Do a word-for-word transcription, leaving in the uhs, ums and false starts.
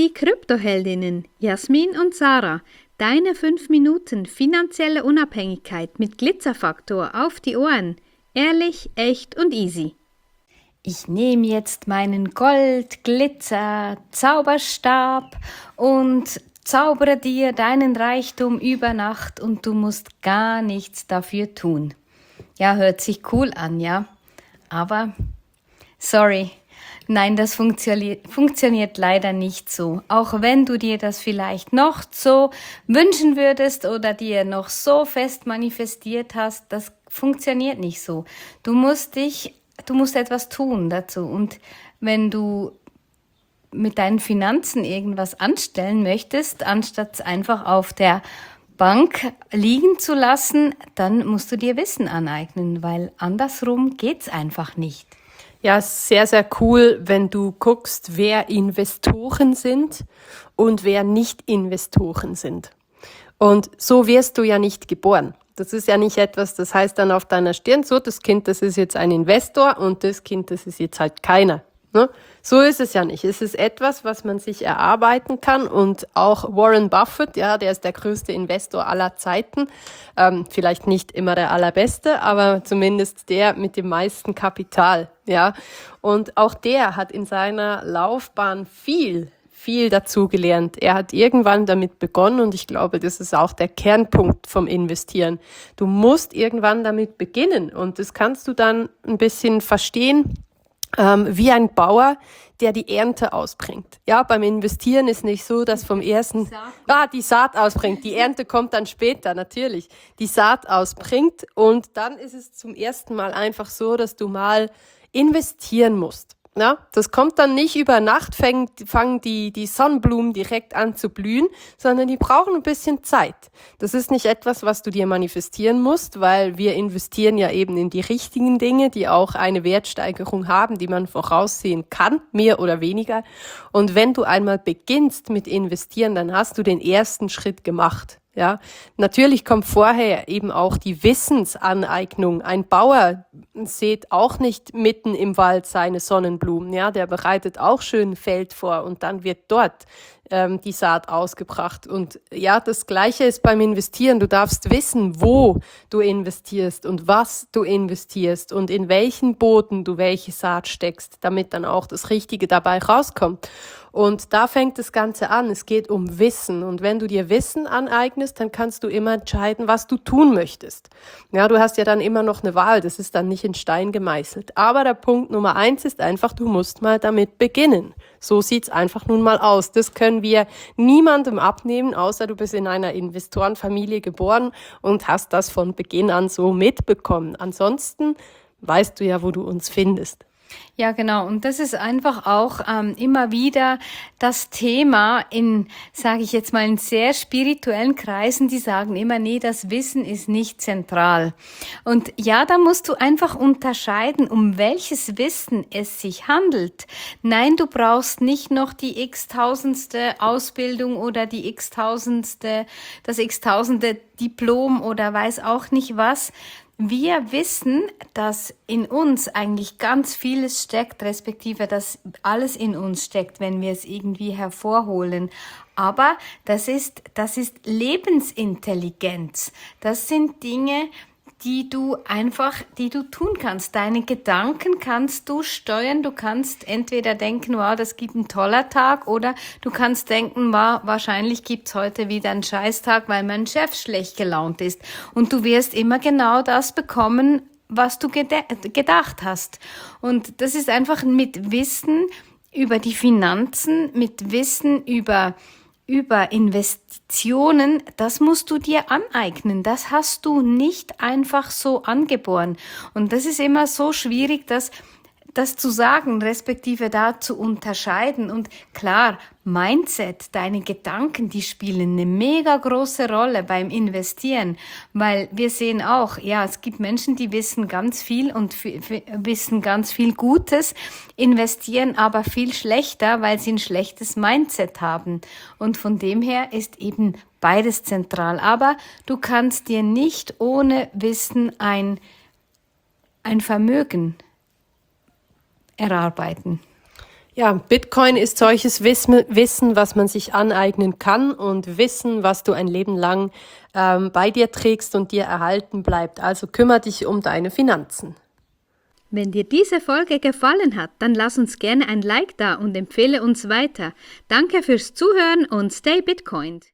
die Kryptoheldinnen Jasmin und Sarah. Deine fünf Minuten finanzielle Unabhängigkeit mit Glitzerfaktor auf die Ohren. Ehrlich, echt und easy. Ich nehme jetzt meinen Gold-Glitzer-Zauberstab und zaubere dir deinen Reichtum über Nacht und du musst gar nichts dafür tun. Ja, hört sich cool an, ja? Aber, sorry, nein, das funktioniert, funktioniert leider nicht so. Auch wenn du dir das vielleicht noch so wünschen würdest oder dir noch so fest manifestiert hast, das funktioniert nicht so. Du musst dich, du musst etwas tun dazu. Und wenn du mit deinen Finanzen irgendwas anstellen möchtest, anstatt es einfach auf der Bank liegen zu lassen, dann musst du dir Wissen aneignen, weil andersrum geht's einfach nicht. Ja, sehr, sehr cool, wenn du guckst, wer Investoren sind und wer nicht Investoren sind. Und so wirst du ja nicht geboren. Das ist ja nicht etwas, das heißt dann auf deiner Stirn, so, das Kind, das ist jetzt ein Investor und das Kind, das ist jetzt halt keiner. Ne? So ist es ja nicht. Es ist etwas, was man sich erarbeiten kann und auch Warren Buffett, ja, der ist der größte Investor aller Zeiten, ähm, vielleicht nicht immer der allerbeste, aber zumindest der mit dem meisten Kapital, ja. Und auch der hat in seiner Laufbahn viel, viel dazugelernt. Er hat irgendwann damit begonnen und ich glaube, das ist auch der Kernpunkt vom Investieren. Du musst irgendwann damit beginnen und das kannst du dann ein bisschen verstehen, Ähm, wie ein Bauer, der die Ernte ausbringt. Ja, beim Investieren ist nicht so, dass vom ersten, ah, die Saat ausbringt. Die Ernte kommt dann später, natürlich. Die Saat ausbringt und dann ist es zum ersten Mal einfach so, dass du mal investieren musst. Ja, das kommt dann nicht über Nacht, fangen, fangen die, die Sonnenblumen direkt an zu blühen, sondern die brauchen ein bisschen Zeit. Das ist nicht etwas, was du dir manifestieren musst, weil wir investieren ja eben in die richtigen Dinge, die auch eine Wertsteigerung haben, die man voraussehen kann, mehr oder weniger. Und wenn du einmal beginnst mit investieren, dann hast du den ersten Schritt gemacht. Ja, natürlich kommt vorher eben auch die Wissensaneignung. Ein Bauer sät auch nicht mitten im Wald seine Sonnenblumen, ja, der bereitet auch schön ein Feld vor und dann wird dort ähm, die Saat ausgebracht. Und ja, das Gleiche ist beim Investieren. Du darfst wissen, wo du investierst und was du investierst und in welchen Boden du welche Saat steckst, damit dann auch das Richtige dabei rauskommt. Und da fängt das Ganze an. Es geht um Wissen. Und wenn du dir Wissen aneignest, dann kannst du immer entscheiden, was du tun möchtest. Ja, du hast ja dann immer noch eine Wahl. Das ist dann nicht in Stein gemeißelt. Aber der Punkt Nummer eins ist einfach, du musst mal damit beginnen. So sieht's einfach nun mal aus. Das können wir niemandem abnehmen, außer du bist in einer Investorenfamilie geboren und hast das von Beginn an so mitbekommen. Ansonsten weißt du ja, wo du uns findest. Ja, genau. Und das ist einfach auch ähm, immer wieder das Thema in, sage ich jetzt mal, in sehr spirituellen Kreisen, die sagen immer, nee, das Wissen ist nicht zentral. Und ja, da musst du einfach unterscheiden, um welches Wissen es sich handelt. Nein, du brauchst nicht noch die x-tausendste Ausbildung oder die x-tausendste, das x-tausendste Diplom oder weiß auch nicht was. Wir wissen, dass in uns eigentlich ganz vieles steckt, respektive dass alles in uns steckt, wenn wir es irgendwie hervorholen. Aber das ist, das ist Lebensintelligenz. Das sind Dinge, die du einfach, die du tun kannst. Deine Gedanken kannst du steuern. Du kannst entweder denken, wow, das gibt ein toller Tag, oder du kannst denken, wow, wahrscheinlich gibt's heute wieder einen Scheißtag, weil mein Chef schlecht gelaunt ist. Und du wirst immer genau das bekommen, was du gede- gedacht hast. Und das ist einfach mit Wissen über die Finanzen, mit Wissen über über Investitionen, das musst du dir aneignen. Das hast du nicht einfach so angeboren. Und das ist immer so schwierig, dass das zu sagen, respektive da zu unterscheiden. Und klar, Mindset, deine Gedanken, die spielen eine mega große Rolle beim Investieren, weil wir sehen auch, ja, es gibt Menschen, die wissen ganz viel und f- f- wissen ganz viel Gutes, investieren aber viel schlechter, weil sie ein schlechtes Mindset haben. Und von dem her ist eben beides zentral. Aber du kannst dir nicht ohne Wissen ein, ein Vermögen erarbeiten. Ja, Bitcoin ist solches Wissen, Wissen, was man sich aneignen kann und Wissen, was du ein Leben lang ähm, bei dir trägst und dir erhalten bleibt. Also kümmere dich um deine Finanzen. Wenn dir diese Folge gefallen hat, dann lass uns gerne ein Like da und empfehle uns weiter. Danke fürs Zuhören und stay Bitcoined.